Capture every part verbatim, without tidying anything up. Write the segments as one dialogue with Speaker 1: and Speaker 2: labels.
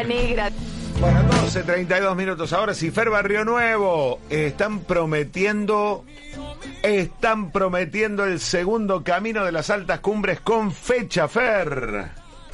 Speaker 1: negra.
Speaker 2: Bueno, doce, treinta y dos minutos. Ahora sí, Fer Barrio Nuevo. Están prometiendo, están prometiendo el segundo camino de las altas cumbres con fecha, Fer.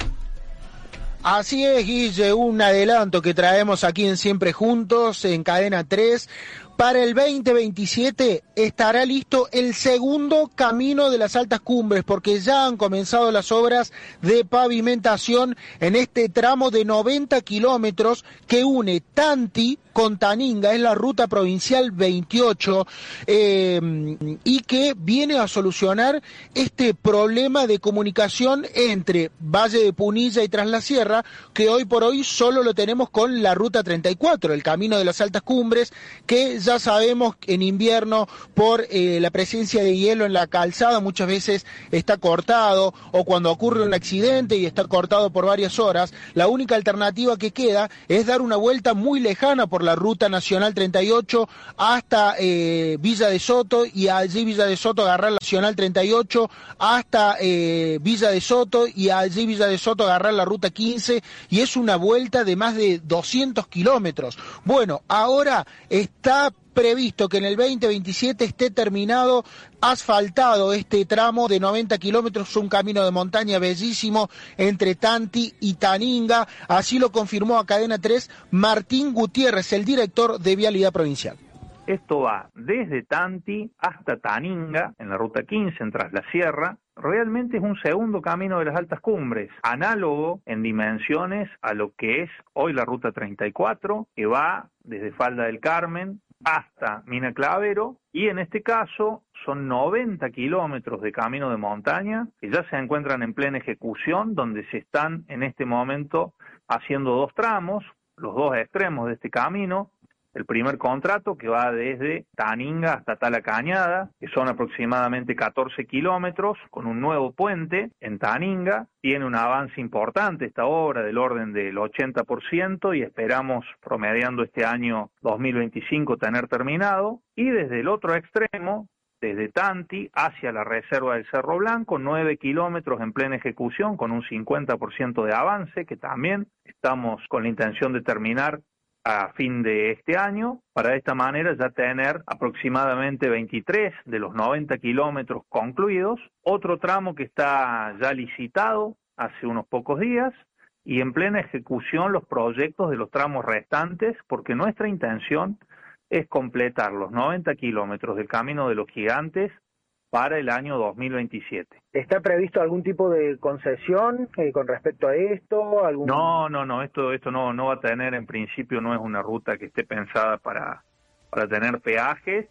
Speaker 3: Así es, Guille, un adelanto que traemos aquí en Siempre Juntos, en Cadena tres. Para el veinte veintisiete estará listo el segundo camino de las altas cumbres, porque ya han comenzado las obras de pavimentación en este tramo de noventa kilómetros que une Tanti con Taninga, es la ruta provincial veintiocho, eh, y que viene a solucionar este problema de comunicación entre Valle de Punilla y Tras la Sierra, que hoy por hoy solo lo tenemos con la ruta treinta y cuatro, el camino de las altas cumbres, que ya sabemos en invierno por eh, la presencia de hielo en la calzada muchas veces está cortado, o cuando ocurre un accidente y está cortado por varias horas, la única alternativa que queda es dar una vuelta muy lejana por la ruta nacional treinta y ocho hasta eh, Villa de Soto, y allí Villa de Soto agarrar la nacional treinta y ocho hasta eh, Villa de Soto, y allí Villa de Soto agarrar la ruta quince, y es una vuelta de más de doscientos kilómetros. Bueno, ahora está previsto que en el veinte veintisiete esté terminado, asfaltado este tramo de noventa kilómetros, un camino de montaña bellísimo entre Tanti y Taninga. Así lo confirmó a Cadena tres Martín Gutiérrez, el director de Vialidad Provincial.
Speaker 4: Esto va desde Tanti hasta Taninga, en la ruta quince, en Tras la Sierra. Realmente es un segundo camino de las altas cumbres, análogo en dimensiones a lo que es hoy la ruta treinta y cuatro, que va desde Falda del Carmen hasta Mina Clavero, y en este caso son noventa kilómetros de camino de montaña que ya se encuentran en plena ejecución, donde se están en este momento haciendo dos tramos, los dos extremos de este camino. El primer contrato, que va desde Taninga hasta Tala Cañada, que son aproximadamente catorce kilómetros, con un nuevo puente en Taninga. Tiene un avance importante esta obra, del orden del ochenta por ciento, y esperamos, promediando este año dos mil veinticinco, tener terminado. Y desde el otro extremo, desde Tanti hacia la reserva del Cerro Blanco, nueve kilómetros en plena ejecución, con un cincuenta por ciento de avance, que también estamos con la intención de terminar a fin de este año, para de esta manera ya tener aproximadamente veintitrés de los noventa kilómetros concluidos. Otro tramo que está ya licitado hace unos pocos días, y en plena ejecución los proyectos de los tramos restantes, porque nuestra intención es completar los noventa kilómetros del Camino de los Gigantes para el año dos mil veintisiete.
Speaker 3: ¿Está previsto algún tipo de concesión eh, con respecto a esto? ¿Algún...
Speaker 4: No, no, no, esto esto no no va a tener, en principio no es una ruta que esté pensada para, para tener peajes.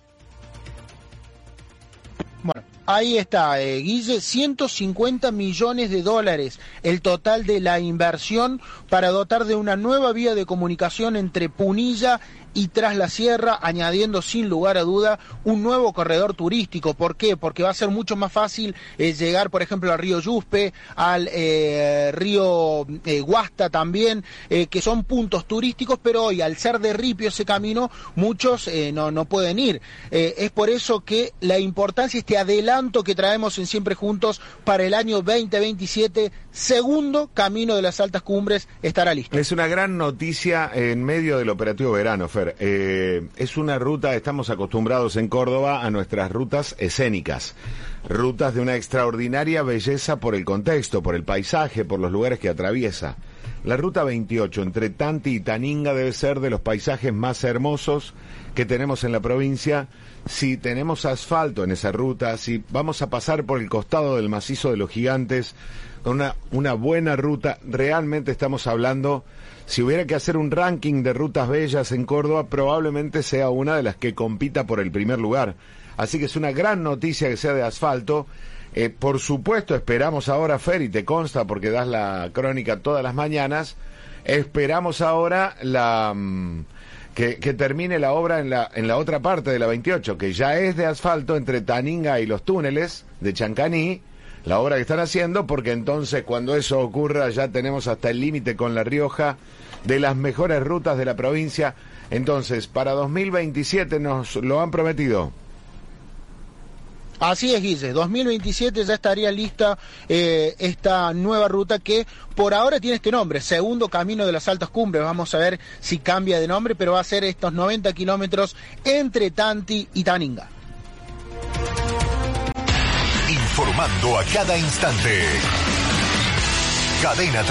Speaker 3: Bueno, ahí está, eh, Guille, ciento cincuenta millones de dólares el total de la inversión para dotar de una nueva vía de comunicación entre Punilla y Tras la Sierra, añadiendo sin lugar a duda un nuevo corredor turístico. ¿Por qué? Porque va a ser mucho más fácil eh, llegar, por ejemplo, al río Yuspe, al eh, río eh, Guasta también, eh, que son puntos turísticos, pero hoy, al ser de ripio ese camino, muchos eh, no, no pueden ir. Eh, es por eso que la importancia, este adelanto que traemos en Siempre Juntos para el año veinte veintisiete, segundo camino de las altas cumbres, estará listo.
Speaker 2: Es una gran noticia en medio del operativo verano, Fer. Eh, es una ruta, estamos acostumbrados en Córdoba a nuestras rutas escénicas, rutas de una extraordinaria belleza por el contexto, por el paisaje, por los lugares que atraviesa. La ruta veintiocho entre Tanti y Taninga debe ser de los paisajes más hermosos que tenemos en la provincia. Si tenemos asfalto en esa ruta, si vamos a pasar por el costado del macizo de los Gigantes, con una, una buena ruta, realmente estamos hablando, si hubiera que hacer un ranking de rutas bellas en Córdoba, probablemente sea una de las que compita por el primer lugar. Así que es una gran noticia que sea de asfalto. Eh, por supuesto, esperamos ahora, Fer, y te consta porque das la crónica todas las mañanas, esperamos ahora la mmm, que, que termine la obra en la, en la otra parte de la veintiocho, que ya es de asfalto entre Taninga y los túneles de Chancaní, la obra que están haciendo, porque entonces cuando eso ocurra ya tenemos hasta el límite con La Rioja de las mejores rutas de la provincia. Entonces, para dos mil veintisiete nos lo han prometido.
Speaker 3: Así es, Guille, dos mil veintisiete ya estaría lista eh, esta nueva ruta que por ahora tiene este nombre, Segundo Camino de las Altas Cumbres. Vamos a ver si cambia de nombre, pero va a ser estos noventa kilómetros entre Tanti y Taninga.
Speaker 1: Informando a cada instante. Cadena